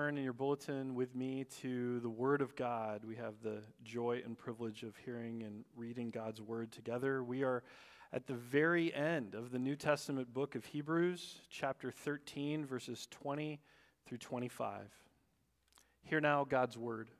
turn in your bulletin with me to the Word of God. We have the joy and privilege of hearing and reading God's Word together. We are at the very end of the New Testament book of Hebrews, chapter 13, verses 20 through 25. Hear now God's Word.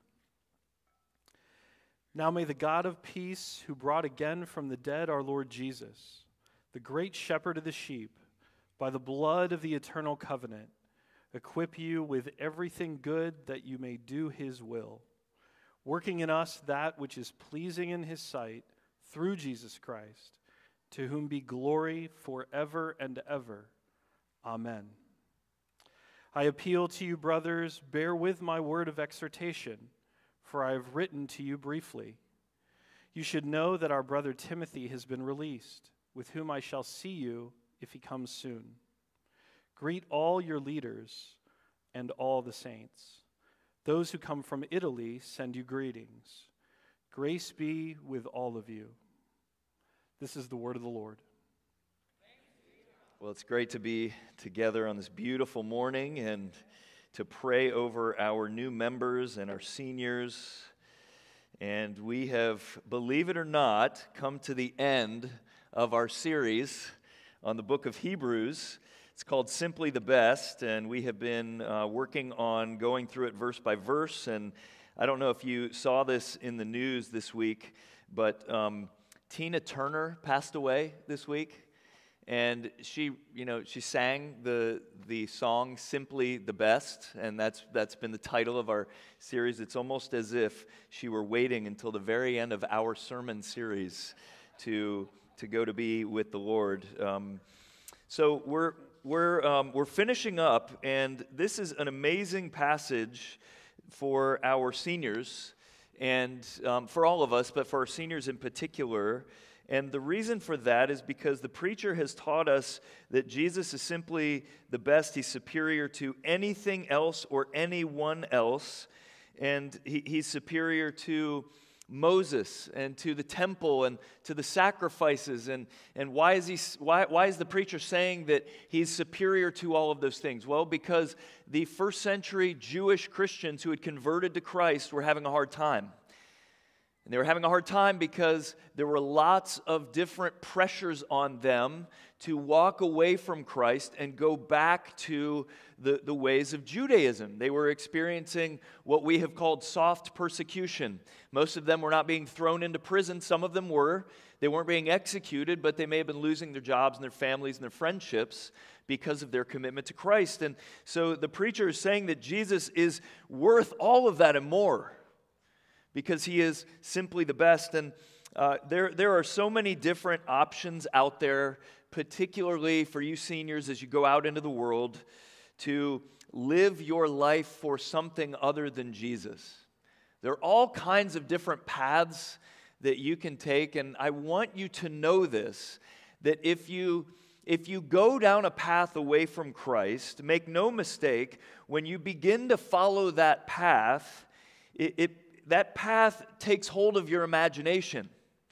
Now may the God of peace, who brought again from the dead our Lord Jesus, the great shepherd of the sheep, by the blood of the eternal covenant, equip you with everything good that you may do his will, working in us that which is pleasing in his sight through Jesus Christ, to whom be glory forever and ever. Amen. I appeal to you, brothers, bear with my word of exhortation, for I have written to you briefly. You should know that our brother Timothy has been released, with whom I shall see you if he comes soon. Greet all your leaders and all the saints. Those who come from Italy send you greetings. Grace be with all of you. This is the word of the Lord. Well, it's great to be together on this beautiful morning and to pray over our new members and our seniors. And we have, believe it or not, come to the end of our series on the book of Hebrews. It's called Simply the Best, and we have been working on going through it verse by verse. And I don't know if you saw this in the news this week, but Tina Turner passed away this week, and she sang the song "Simply the Best," and that's been the title of our series. It's almost as if she were waiting until the very end of our sermon series to go to be with the Lord. So we're finishing up, and this is an amazing passage for our seniors, and for all of us, but for our seniors in particular. And the reason for that is because the preacher has taught us that Jesus is simply the best. He's superior to anything else or anyone else, and he's superior to Moses and to the temple and to the sacrifices. And why is the preacher saying that he's superior to all of those things? Well, because the first century Jewish Christians who had converted to Christ were having a hard time. And they were having a hard time because there were lots of different pressures on them to walk away from Christ and go back to the ways of Judaism. They were experiencing what we have called soft persecution. Most of them were not being thrown into prison. Some of them were. They weren't being executed, but they may have been losing their jobs and their families and their friendships because of their commitment to Christ. And so the preacher is saying that Jesus is worth all of that and more, because he is simply the best. And there are so many different options out there, particularly for you seniors as you go out into the world, to live your life for something other than Jesus. There are all kinds of different paths that you can take, and I want you to know this, that if you go down a path away from Christ, make no mistake, when you begin to follow that path, that path takes hold of your imagination.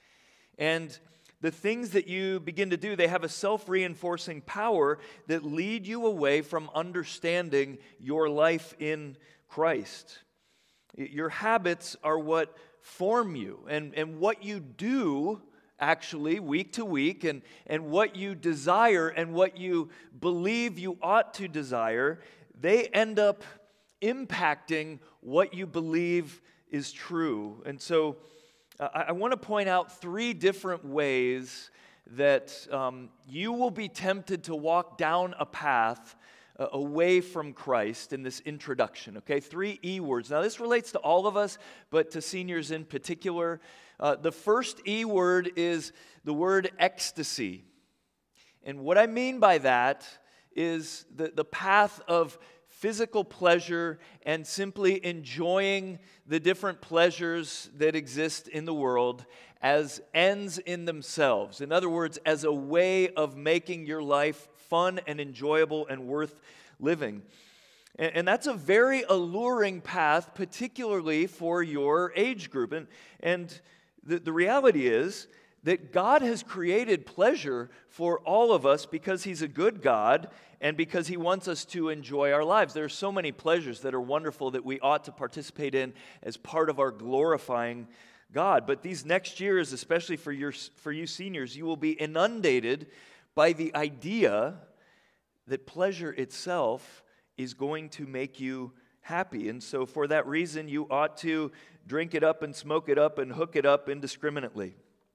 And the things that you begin to do, they have a self-reinforcing power that lead you away from understanding your life in Christ. Your habits are what form you, and what you do actually week to week, and what you desire and what you believe you ought to desire, they end up impacting what you believe is true. And so I want to point out three different ways that you will be tempted to walk down a path away from Christ in this introduction, okay? 3 E words. Now, this relates to all of us, but to seniors in particular. The first E word is the word ecstasy. And what I mean by that is the path of physical pleasure and simply enjoying the different pleasures that exist in the world as ends in themselves. In other words, as a way of making your life fun and enjoyable and worth living. And that's a very alluring path, particularly for your age group. And the reality is that God has created pleasure for all of us because He's a good God and because He wants us to enjoy our lives. There are so many pleasures that are wonderful that we ought to participate in as part of our glorifying God. But these next years, especially for you seniors, you will be inundated by the idea that pleasure itself is going to make you happy. And so for that reason, you ought to drink it up and smoke it up and hook it up indiscriminately.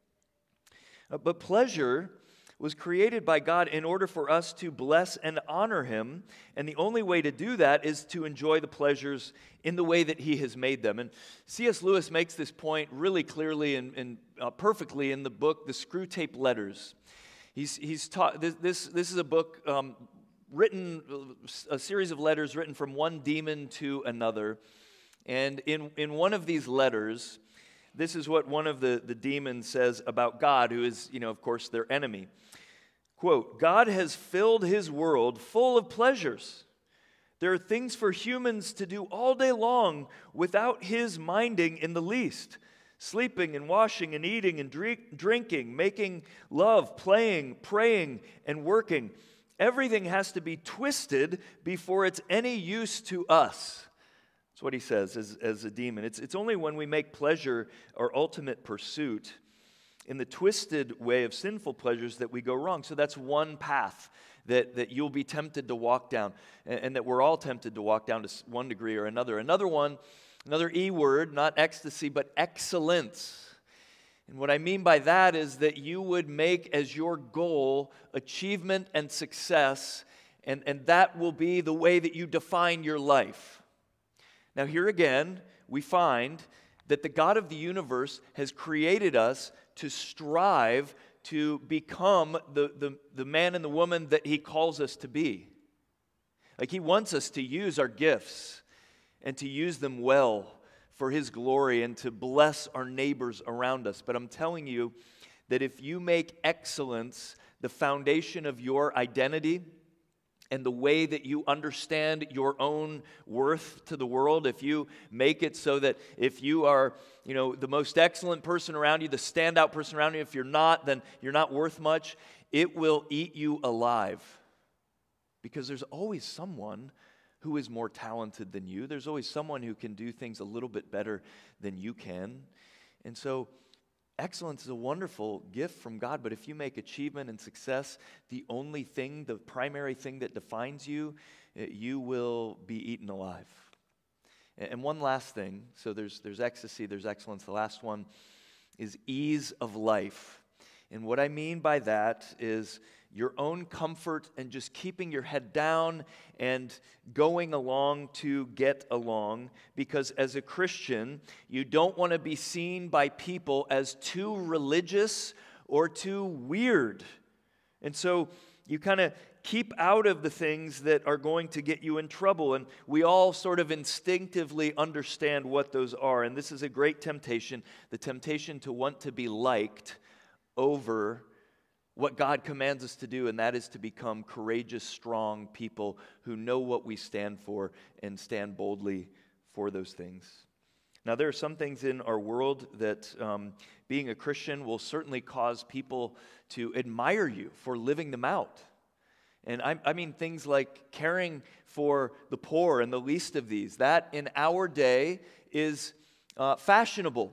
But pleasure was created by God in order for us to bless and honor Him. And the only way to do that is to enjoy the pleasures in the way that He has made them. And C.S. Lewis makes this point really clearly and perfectly in the book, The Screwtape Letters. He's taught, this is a book written, a series of letters written from one demon to another. And in one of these letters, this is what one of the demons says about God, who is, of course, their enemy. Quote, "God has filled His world full of pleasures. There are things for humans to do all day long without His minding in the least. Sleeping and washing and eating and drinking, making love, playing, praying, and working. Everything has to be twisted before it's any use to us." That's what he says as a demon. It's only when we make pleasure our ultimate pursuit in the twisted way of sinful pleasures that we go wrong. So that's one path that you'll be tempted to walk down, and that we're all tempted to walk down to one degree or another. Another one, another E word, not ecstasy, but excellence. And what I mean by that is that you would make as your goal achievement and success, and that will be the way that you define your life. Now here again, we find that the God of the universe has created us to strive to become the man and the woman that He calls us to be. Like He wants us to use our gifts and to use them well for His glory and to bless our neighbors around us. But I'm telling you that if you make excellence the foundation of your identity and the way that you understand your own worth to the world, if you make it so that if you are, the most excellent person around you, the standout person around you, if you're not, then you're not worth much, it will eat you alive. Because there's always someone who is more talented than you. There's always someone who can do things a little bit better than you can. And so excellence is a wonderful gift from God, but if you make achievement and success the only thing, the primary thing that defines you, you will be eaten alive. And one last thing, so there's ecstasy, there's excellence. The last one is ease of life. And what I mean by that is your own comfort and just keeping your head down and going along to get along. Because as a Christian, you don't want to be seen by people as too religious or too weird. And so you kind of keep out of the things that are going to get you in trouble. And we all sort of instinctively understand what those are. And this is a great temptation, the temptation to want to be liked over what God commands us to do, and that is to become courageous, strong people who know what we stand for and stand boldly for those things. Now, there are some things in our world that being a Christian will certainly cause people to admire you for living them out. And I mean things like caring for the poor and the least of these. That in our day is fashionable.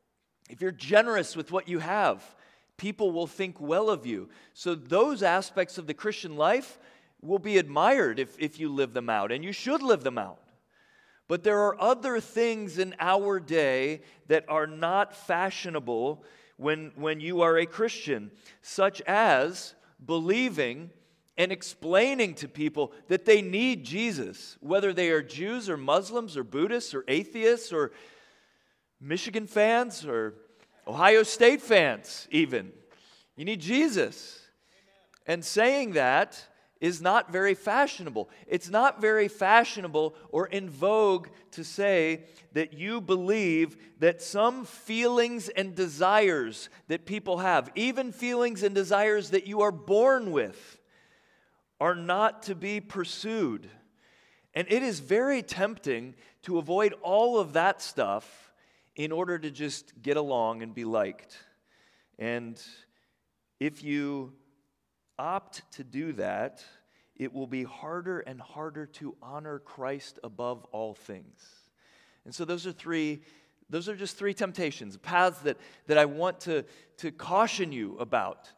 If you're generous with what you have, people will think well of you. So those aspects of the Christian life will be admired if you live them out, and you should live them out. But there are other things in our day that are not fashionable when you are a Christian, such as believing and explaining to people that they need Jesus, whether they are Jews or Muslims or Buddhists or atheists or Michigan fans or Ohio State fans even. You need Jesus. And saying that is not very fashionable. It's not very fashionable or in vogue to say that you believe that some feelings and desires that people have, even feelings and desires that you are born with, are not to be pursued. And it is very tempting to avoid all of that stuff in order to just get along and be liked. And if you opt to do that, it will be harder and harder to honor Christ above all things. And so those are just three temptations, paths that I want to caution you about.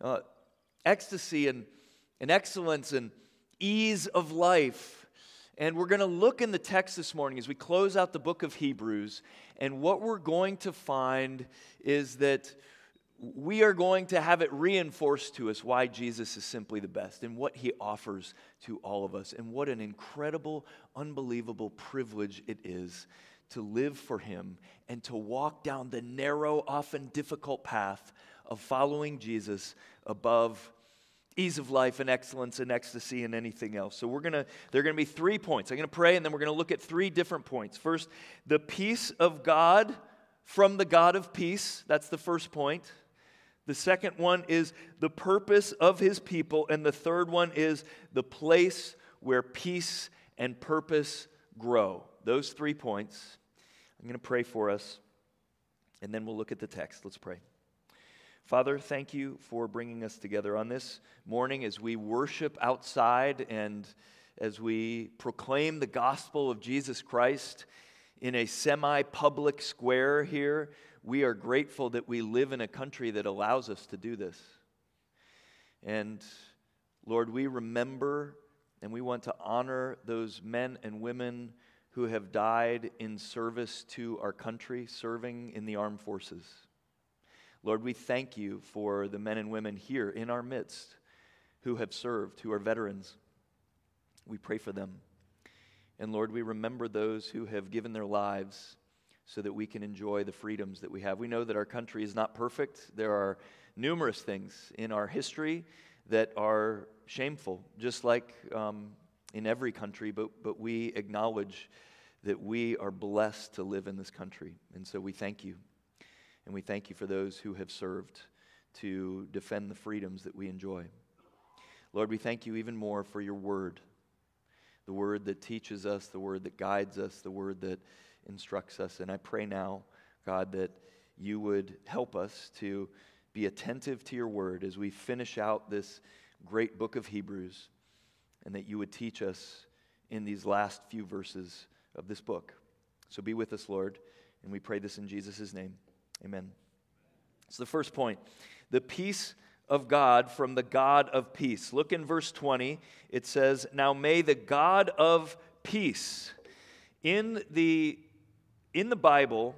Ecstasy and excellence and ease of life. And we're going to look in the text this morning as we close out the book of Hebrews, and what we're going to find is that we are going to have it reinforced to us why Jesus is simply the best and what he offers to all of us, and what an incredible, unbelievable privilege it is to live for him and to walk down the narrow, often difficult path of following Jesus above ease of life and excellence and ecstasy and anything else. So there are going to be 3 points. I'm going to pray, and then we're going to look at 3 different points. First, the peace of God from the God of peace. That's the first point. The second one is the purpose of his people. And the third one is the place where peace and purpose grow. Those 3 points. I'm going to pray for us, and then we'll look at the text. Let's pray. Father, thank you for bringing us together on this morning as we worship outside and as we proclaim the gospel of Jesus Christ in a semi-public square here. We are grateful that we live in a country that allows us to do this. And Lord, we remember and we want to honor those men and women who have died in service to our country, serving in the armed forces. Lord, we thank you for the men and women here in our midst who have served, who are veterans. We pray for them. And Lord, we remember those who have given their lives so that we can enjoy the freedoms that we have. We know that our country is not perfect. There are numerous things in our history that are shameful, just like in every country, but we acknowledge that we are blessed to live in this country. And so we thank you. And we thank you for those who have served to defend the freedoms that we enjoy. Lord, we thank you even more for your word, the word that teaches us, the word that guides us, the word that instructs us. And I pray now, God, that you would help us to be attentive to your word as we finish out this great book of Hebrews, and that you would teach us in these last few verses of this book. So be with us, Lord, and we pray this in Jesus' name. Amen. So the first point, the peace of God from the God of peace. Look in verse 20. It says, "Now may the God of peace." In the Bible,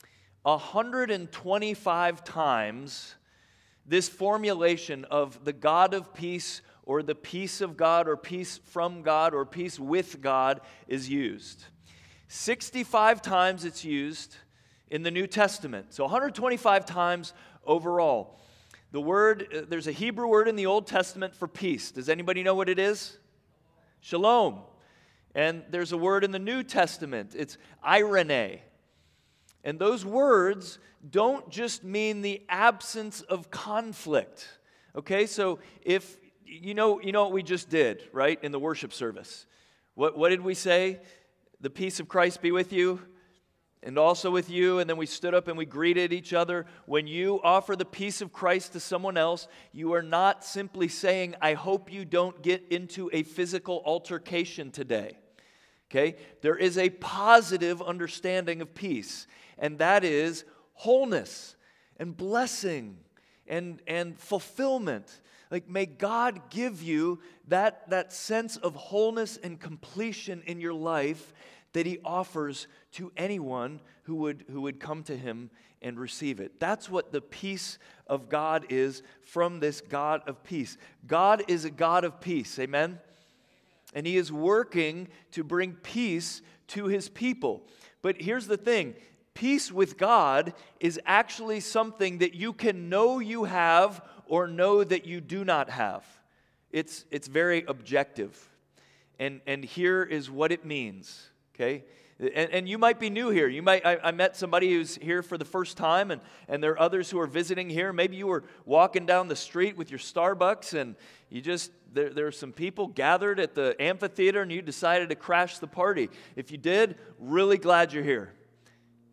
125 times this formulation of the God of peace, or the peace of God, or peace from God, or peace with God is used. 65 times it's used in the New Testament. So 125 times overall. The word, there's a Hebrew word in the Old Testament for peace. Does anybody know what it is? Shalom. And there's a word in the New Testament. It's eirene. And those words don't just mean the absence of conflict. Okay, so if you know what we just did, right, in the worship service. What did we say? The peace of Christ be with you, and also with you. And then we stood up and we greeted each other. When you offer the peace of Christ to someone else, you are not simply saying, I hope you don't get into a physical altercation today. Okay? There is a positive understanding of peace, and that is wholeness and blessing and fulfillment. Like, may God give you that sense of wholeness and completion in your life that he offers to anyone who would come to him and receive it. That's what the peace of God is from this God of peace. God is a God of peace, amen? And he is working to bring peace to his people. But here's the thing, peace with God is actually something that you can know you have or know that you do not have. It's very objective. And here is what it means. Okay, and you might be new here. I met somebody who's here for the first time, and there are others who are visiting here. Maybe you were walking down the street with your Starbucks, and there are some people gathered at the amphitheater, and you decided to crash the party. If you did, really glad you're here.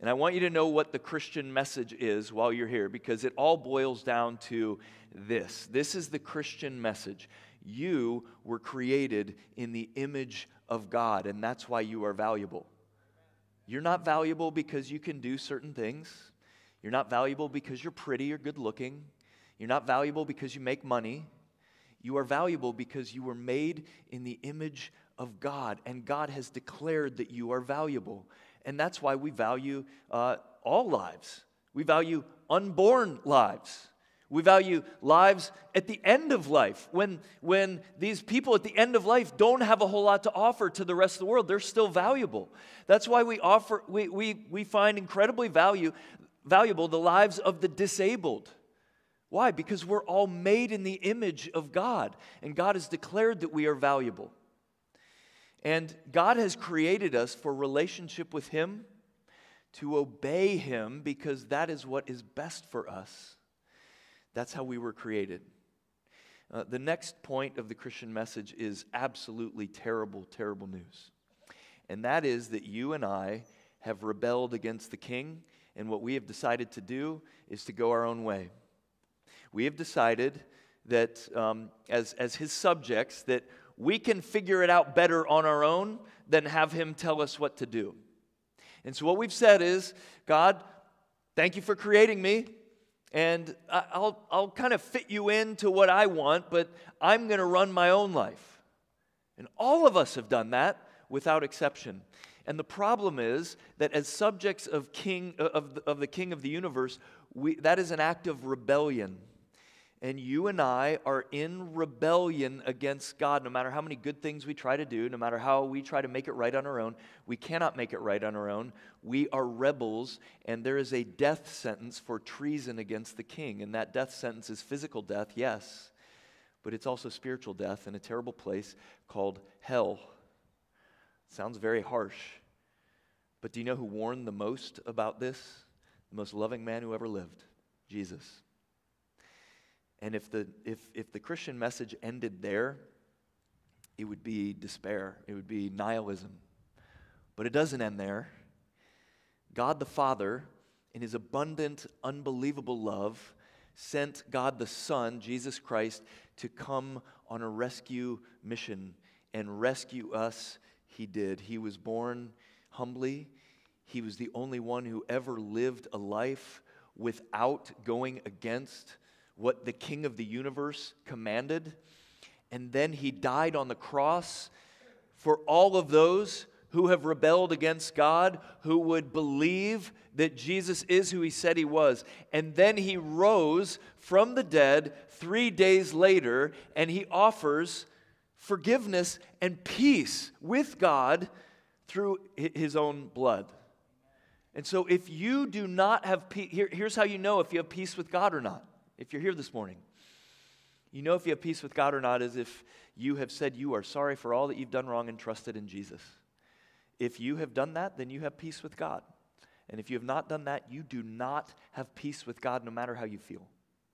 And I want you to know what the Christian message is while you're here, because it all boils down to this. This is the Christian message. You were created in the image of God, and that's why you are valuable. You're not valuable because you can do certain things. You're not valuable because you're pretty or good looking. You're not valuable because you make money. You are valuable because you were made in the image of God, and God has declared that you are valuable. And that's why we value all lives. We value unborn lives. We value lives at the end of life. When these people at the end of life don't have a whole lot to offer to the rest of the world, they're still valuable. That's why we find incredibly valuable the lives of the disabled. Why? Because we're all made in the image of God, and God has declared that we are valuable. And God has created us for relationship with Him, to obey Him, because that is what is best for us. That's how we were created. The next point of the Christian message is absolutely terrible, terrible news. And that is that you and I have rebelled against the King, and what we have decided to do is to go our own way. We have decided that as His subjects, that we can figure it out better on our own than have Him tell us what to do. And so what we've said is, God, thank you for creating me, and I'll kind of fit you into what I want, but I'm going to run my own life. And all of us have done that without exception. And the problem is that as subjects of the King of the universe, that is an act of rebellion. And you and I are in rebellion against God. No matter how many good things we try to do, no matter how we try to make it right on our own, we cannot make it right on our own. We are rebels, and there is a death sentence for treason against the King. And that death sentence is physical death, yes, but it's also spiritual death in a terrible place called hell. Sounds very harsh. But do you know who warned the most about this? The most loving man who ever lived, Jesus. And if the Christian message ended there, it would be despair. It would be nihilism. But it doesn't end there. God the Father, in His abundant, unbelievable love, sent God the Son, Jesus Christ, to come on a rescue mission. And rescue us, He did. He was born humbly. He was the only one who ever lived a life without going against what the King of the universe commanded. And then He died on the cross for all of those who have rebelled against God, who would believe that Jesus is who He said He was. And then He rose from the dead 3 days later, and He offers forgiveness and peace with God through His own blood. And so if you do not have peace, here's how you know if you have peace with God or not. If you're here this morning, you know if you have peace with God or not is if you have said you are sorry for all that you've done wrong and trusted in Jesus. If you have done that, then you have peace with God. And if you have not done that, you do not have peace with God no matter how you feel.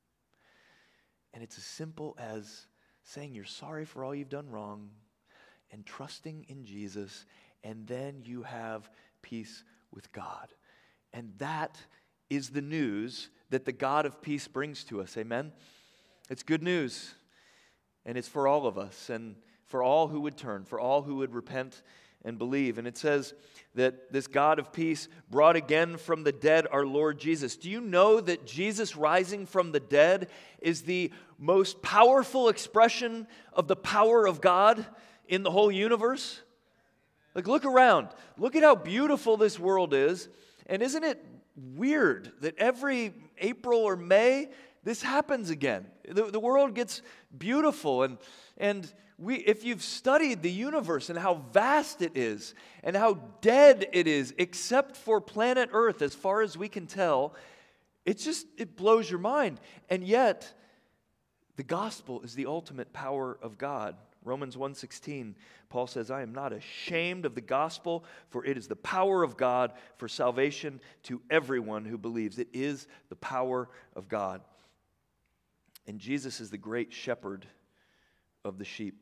And it's as simple as saying you're sorry for all you've done wrong and trusting in Jesus, and then you have peace with God. And that is the news that the God of peace brings to us. Amen? It's good news. And it's for all of us and for all who would turn, for all who would repent and believe. And it says that this God of peace brought again from the dead our Lord Jesus. Do you know that Jesus rising from the dead is the most powerful expression of the power of God in the whole universe? Like, look around. Look at how beautiful this world is. And isn't it weird that every April or May, this happens again? The world gets beautiful, and if you've studied the universe and how vast it is and how dead it is, except for planet Earth, as far as we can tell, it blows your mind. And yet, the gospel is the ultimate power of God. Romans 1:16, Paul says, I am not ashamed of the gospel, for it is the power of God for salvation to everyone who believes. It is the power of God. And Jesus is the great shepherd of the sheep.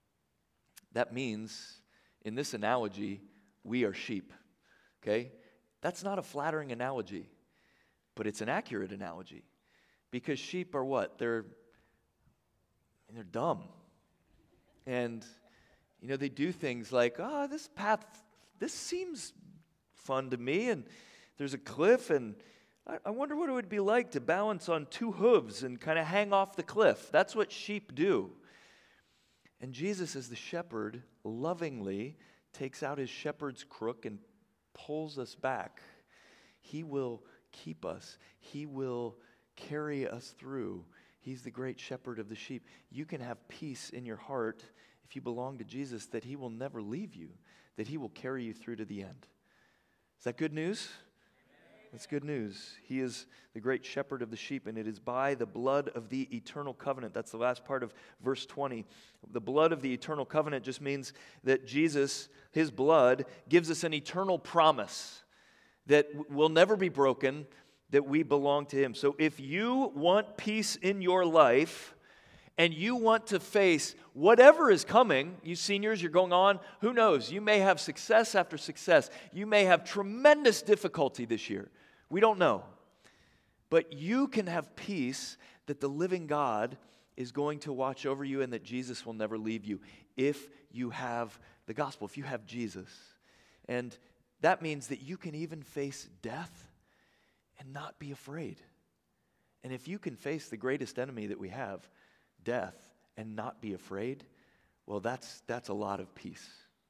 That means, in this analogy, we are sheep, okay? That's not a flattering analogy, but it's an accurate analogy. Because sheep are what? They're dumb. And, they do things like, this path, this seems fun to me, and there's a cliff, and I wonder what it would be like to balance on two hooves and kind of hang off the cliff. That's what sheep do. And Jesus, as the shepherd, lovingly takes out his shepherd's crook and pulls us back. He will keep us. He will carry us through. He's the great shepherd of the sheep. You can have peace in your heart if you belong to Jesus, that he will never leave you, that he will carry you through to the end. Is that good news? That's good news. He is the great shepherd of the sheep, and it is by the blood of the eternal covenant. That's the last part of verse 20. The blood of the eternal covenant just means that Jesus, his blood, gives us an eternal promise that will never be broken, that we belong to him. So if you want peace in your life, and you want to face whatever is coming, you seniors, you're going on, who knows? You may have success after success. You may have tremendous difficulty this year. We don't know. But you can have peace that the living God is going to watch over you and that Jesus will never leave you if you have the gospel, if you have Jesus. And that means that you can even face death and not be afraid. And if you can face the greatest enemy that we have, death, and not be afraid, well, that's a lot of peace.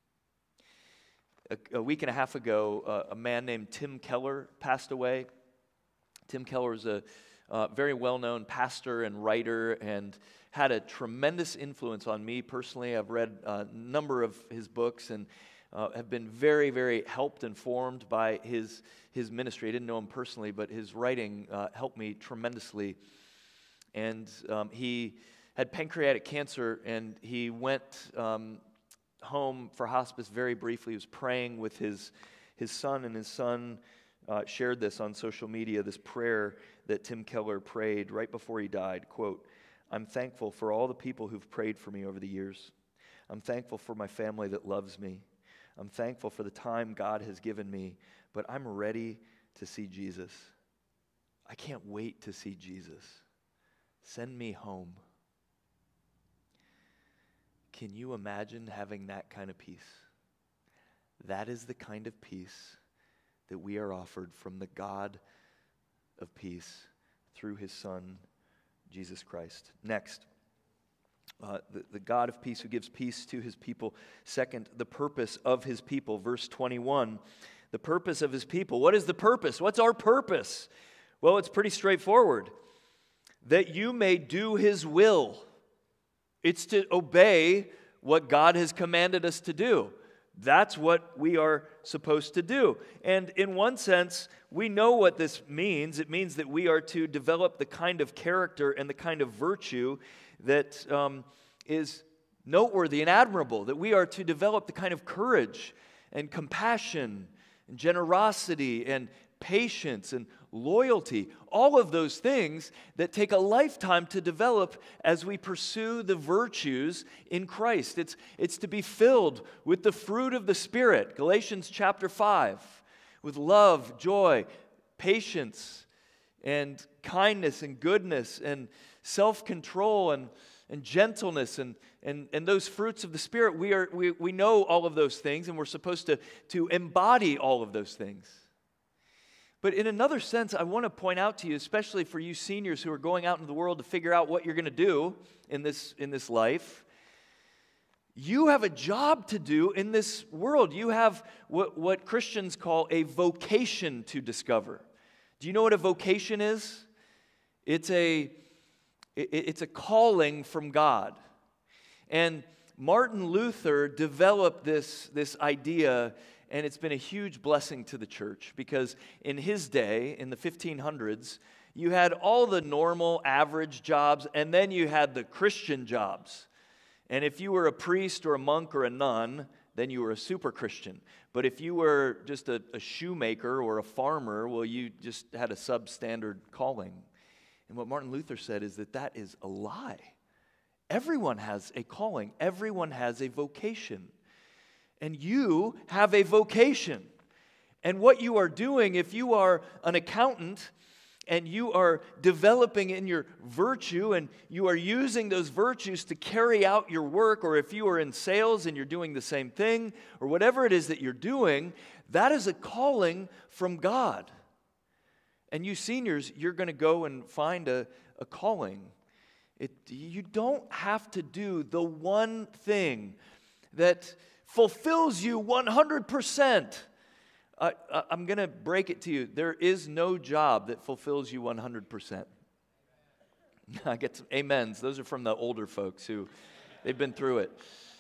A week and a half ago, a man named Tim Keller passed away. Tim Keller is a very well-known pastor and writer and had a tremendous influence on me personally. I've read a number of his books and have been very, very helped and formed by his ministry. I didn't know him personally, but his writing helped me tremendously. And he had pancreatic cancer, and he went home for hospice very briefly. He was praying with his son, and his son shared this on social media, this prayer that Tim Keller prayed right before he died. Quote, "I'm thankful for all the people who've prayed for me over the years. I'm thankful for my family that loves me. I'm thankful for the time God has given me, but I'm ready to see Jesus. I can't wait to see Jesus. Send me home." Can you imagine having that kind of peace? That is the kind of peace that we are offered from the God of peace through his Son, Jesus Christ. Next, the God of peace who gives peace to his people. Second, the purpose of his people. Verse 21, the purpose of his people. What is the purpose? What's our purpose? Well, it's pretty straightforward. That you may do his will. It's to obey what God has commanded us to do. That's what we are supposed to do. And in one sense, we know what this means. It means that we are to develop the kind of character and the kind of virtue that is noteworthy and admirable. That we are to develop the kind of courage and compassion and generosity and patience and loyalty, all of those things that take a lifetime to develop as we pursue the virtues in Christ. It's to be filled with the fruit of the Spirit, Galatians chapter 5, with love, joy, patience, and kindness and goodness and self-control and gentleness and those fruits of the Spirit. We know all of those things, and we're supposed to embody all of those things. But in another sense, I want to point out to you, especially for you seniors who are going out into the world to figure out what you're going to do in this life, you have a job to do in this world. You have what Christians call a vocation to discover. Do you know what a vocation is? It's a calling from God. And Martin Luther developed this idea, and it's been a huge blessing to the church because in his day, in the 1500s, you had all the normal, average jobs, and then you had the Christian jobs. And if you were a priest or a monk or a nun, then you were a super Christian. But if you were just a shoemaker or a farmer, well, you just had a substandard calling. And what Martin Luther said is that is a lie. Everyone has a calling. Everyone has a vocation. And you have a vocation. And what you are doing, if you are an accountant and you are developing in your virtue and you are using those virtues to carry out your work, or if you are in sales and you're doing the same thing, or whatever it is that you're doing, that is a calling from God. And you seniors, you're going to go and find a calling. You don't have to do the one thing that fulfills you 100%. I'm going to break it to you. There is no job that fulfills you 100%. I get some amens. Those are from the older folks who, they've been through it.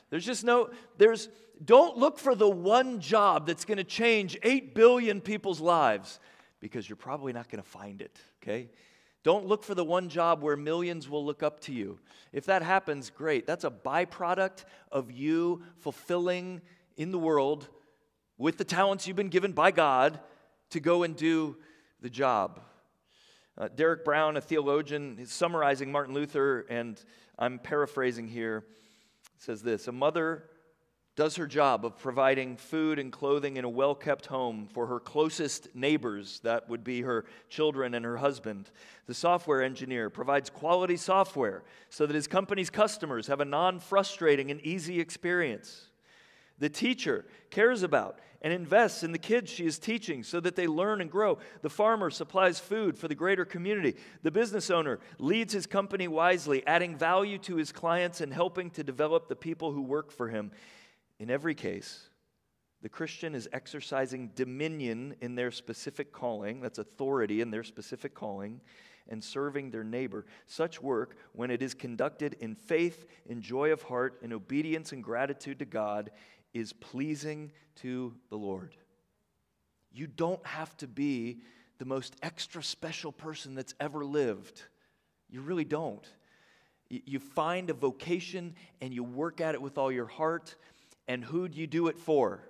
Don't look for the one job that's going to change 8 billion people's lives, because you're probably not going to find it, okay? Don't look for the one job where millions will look up to you. If that happens, great. That's a byproduct of you fulfilling in the world with the talents you've been given by God to go and do the job. Derek Brown, a theologian, is summarizing Martin Luther, and I'm paraphrasing here, says this: a mother does her job of providing food and clothing in a well-kept home for her closest neighbors, that would be her children and her husband. The software engineer provides quality software so that his company's customers have a non-frustrating and easy experience. The teacher cares about and invests in the kids she is teaching so that they learn and grow. The farmer supplies food for the greater community. The business owner leads his company wisely, adding value to his clients and helping to develop the people who work for him. In every case, the Christian is exercising dominion in their specific calling, that's authority in their specific calling, and serving their neighbor. Such work, when it is conducted in faith, in joy of heart, in obedience and gratitude to God, is pleasing to the Lord. You don't have to be the most extra special person that's ever lived. You really don't. You find a vocation and you work at it with all your heart. And who do you do it for?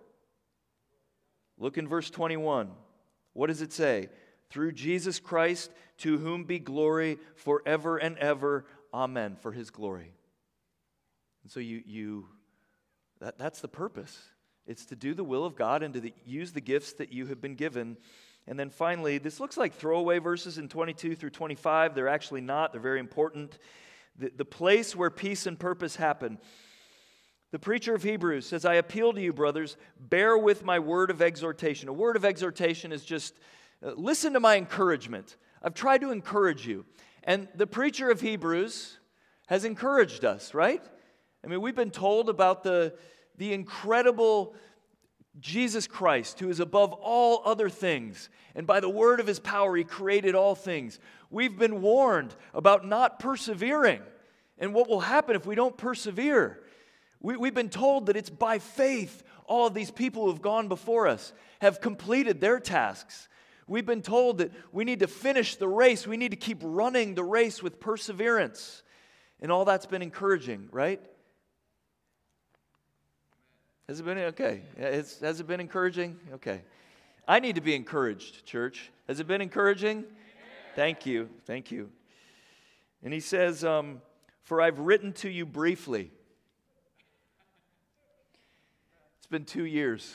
Look in verse 21. What does it say? Through Jesus Christ, to whom be glory forever and ever. Amen. For his glory. And so that's the purpose. It's to do the will of God and to use the gifts that you have been given. And then finally, this looks like throwaway verses in 22 through 25. They're actually not. They're very important. The place where peace and purpose happen. The preacher of Hebrews says, I appeal to you, brothers, bear with my word of exhortation. A word of exhortation is just, listen to my encouragement. I've tried to encourage you. And the preacher of Hebrews has encouraged us, right? I mean, we've been told about the incredible Jesus Christ, who is above all other things. And by the word of his power, he created all things. We've been warned about not persevering and what will happen if we don't persevere. We've been told that it's by faith all of these people who have gone before us have completed their tasks. We've been told that we need to finish the race. We need to keep running the race with perseverance. And all that's been encouraging, right? Has it been okay? Has it been encouraging? Okay. I need to be encouraged, church. Has it been encouraging? Thank you. Thank you. And he says, for I've written to you briefly. It's been 2 years.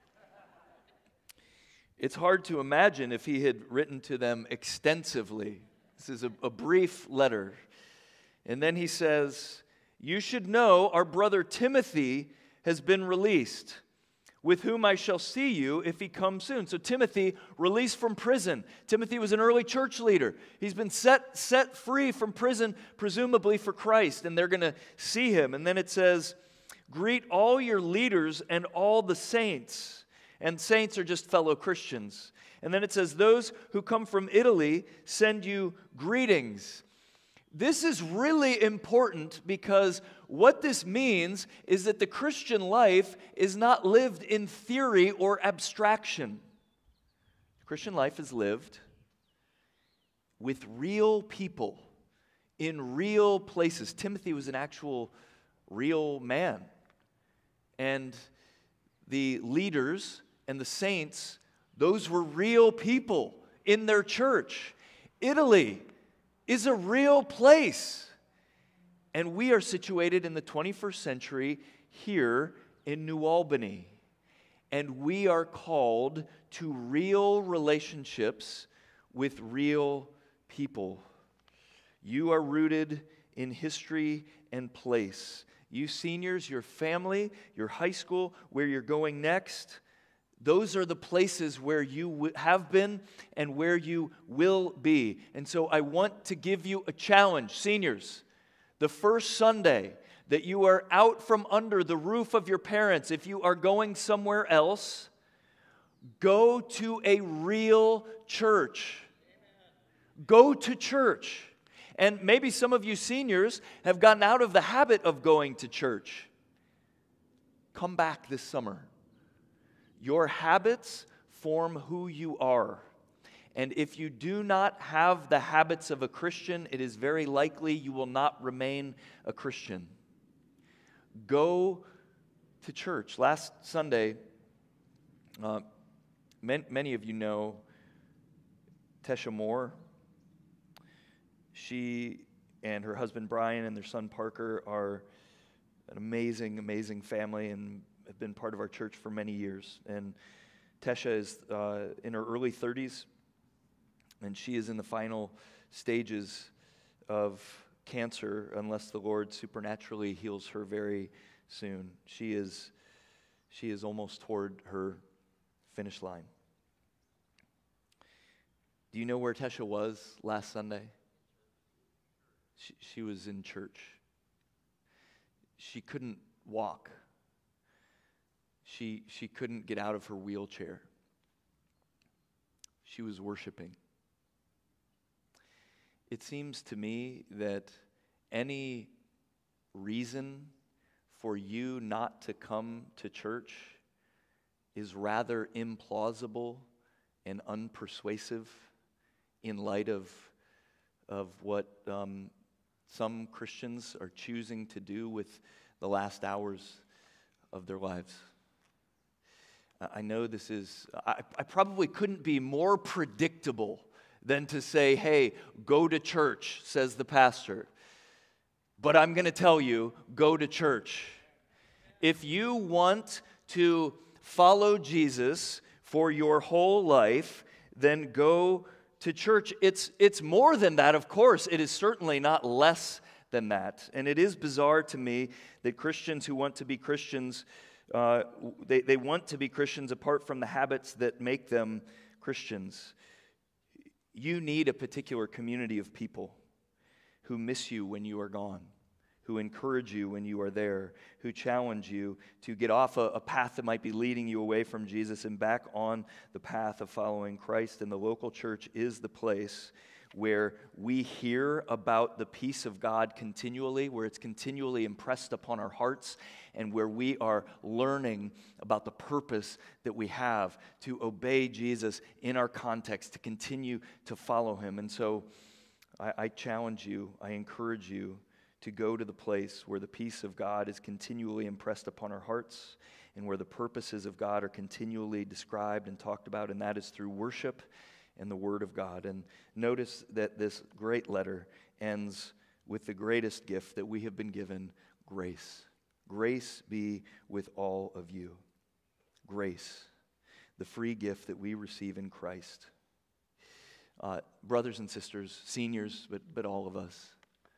It's hard to imagine if he had written to them extensively. This is a brief letter. And then he says, you should know our brother Timothy has been released, with whom I shall see you if he comes soon. So Timothy, released from prison. Timothy was an early church leader. He's been set free from prison, presumably for Christ, and they're going to see him. And then it says, greet all your leaders and all the saints. And saints are just fellow Christians. And then it says, those who come from Italy send you greetings. This is really important because what this means is that the Christian life is not lived in theory or abstraction. The Christian life is lived with real people in real places. Timothy was an actual real man. And the leaders and the saints, those were real people in their church. Italy is a real place. And we are situated in the 21st century here in New Albany. And we are called to real relationships with real people. You are rooted in history and place. You seniors, your family, your high school, where you're going next, those are the places where you have been and where you will be. And so I want to give you a challenge, seniors. The first Sunday that you are out from under the roof of your parents, if you are going somewhere else, go to a real church. Go to church. And maybe some of you seniors have gotten out of the habit of going to church. Come back this summer. Your habits form who you are. And if you do not have the habits of a Christian, it is very likely you will not remain a Christian. Go to church. Last Sunday, many of you know Tesha Moore. She and her husband Brian and their son Parker are an amazing, amazing family and have been part of our church for many years. And Tesha is in her early 30s, and she is in the final stages of cancer unless the Lord supernaturally heals her very soon. She is almost toward her finish line. Do you know where Tesha was last Sunday? She was in church. She couldn't walk. She couldn't get out of her wheelchair. She was worshiping. It seems to me that any reason for you not to come to church is rather implausible and unpersuasive in light of what some Christians are choosing to do with the last hours of their lives. I know this is, I probably couldn't be more predictable than to say, hey, go to church, says the pastor. But I'm going to tell you, go to church. If you want to follow Jesus for your whole life, then go to church. It's more than that, of course. It is certainly not less than that. And it is bizarre to me that Christians who want to be Christians, they want to be Christians apart from the habits that make them Christians. You need a particular community of people who miss you when you are gone, who encourage you when you are there, who challenge you to get off a path that might be leading you away from Jesus and back on the path of following Christ. And the local church is the place where we hear about the peace of God continually, where it's continually impressed upon our hearts, and where we are learning about the purpose that we have to obey Jesus in our context, to continue to follow him. And so I challenge you, I encourage you to go to the place where the peace of God is continually impressed upon our hearts and where the purposes of God are continually described and talked about, and that is through worship and the Word of God. And notice that this great letter ends with the greatest gift that we have been given, grace. Grace be with all of you. Grace, the free gift that we receive in Christ. Brothers and sisters, seniors, but all of us,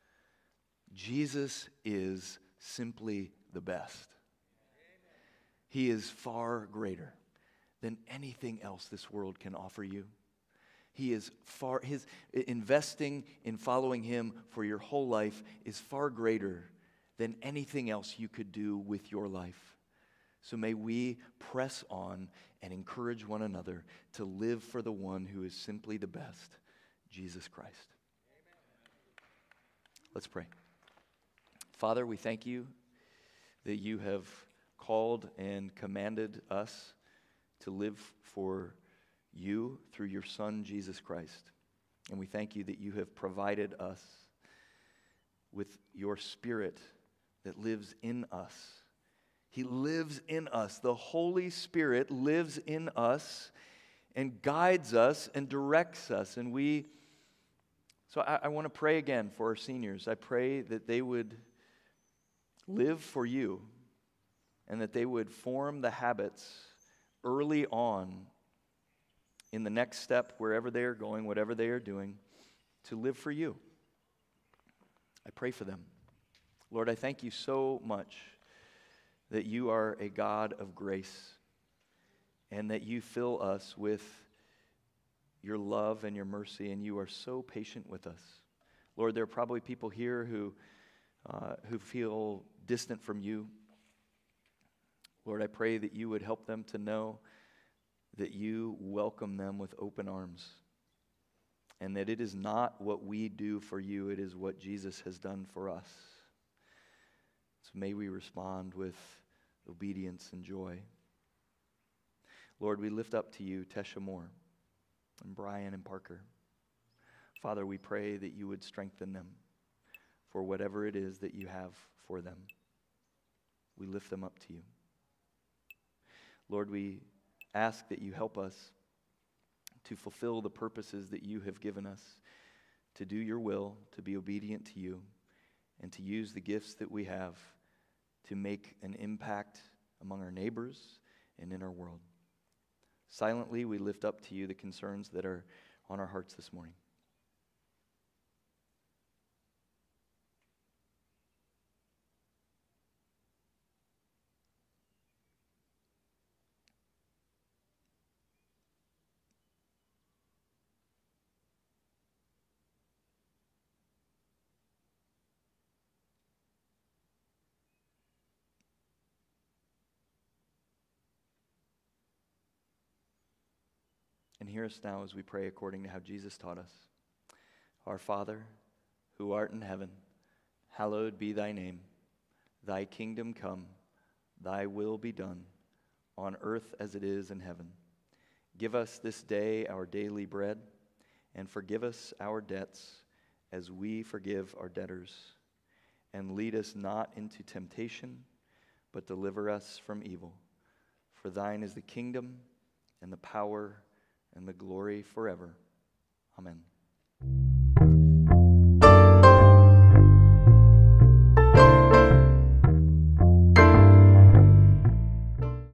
Jesus is simply the best. He is far greater than anything else this world can offer you. He is his investing in following him for your whole life is far greater than anything else you could do with your life. So may we press on and encourage one another to live for the one who is simply the best, Jesus Christ. Let's pray. Father, we thank you that you have called and commanded us to live for you through your Son, Jesus Christ. And we thank you that you have provided us with your Spirit that lives in us. He lives in us. The Holy Spirit lives in us and guides us and directs us. And so I want to pray again for our seniors. I pray that they would live for you and that they would form the habits early on in the next step, wherever they are going, whatever they are doing, to live for you. I pray for them. Lord, I thank you so much that you are a God of grace and that you fill us with your love and your mercy, and you are so patient with us. Lord, there are probably people here who feel distant from you. Lord, I pray that you would help them to know that you welcome them with open arms, and that it is not what we do for you, it is what Jesus has done for us. So may we respond with obedience and joy. Lord, we lift up to you Tesha Moore and Brian and Parker. Father, we pray that you would strengthen them for whatever it is that you have for them. We lift them up to you. Lord, we ask that you help us to fulfill the purposes that you have given us, to do your will, to be obedient to you, and to use the gifts that we have to make an impact among our neighbors and in our world. Silently, we lift up to you the concerns that are on our hearts this morning. And hear us now as we pray according to how Jesus taught us. Our Father, who art in heaven, hallowed be thy name. Thy kingdom come, thy will be done, on earth as it is in heaven. Give us this day our daily bread, and forgive us our debts as we forgive our debtors. And lead us not into temptation, but deliver us from evil. For thine is the kingdom, and the power, and the glory forever. Amen.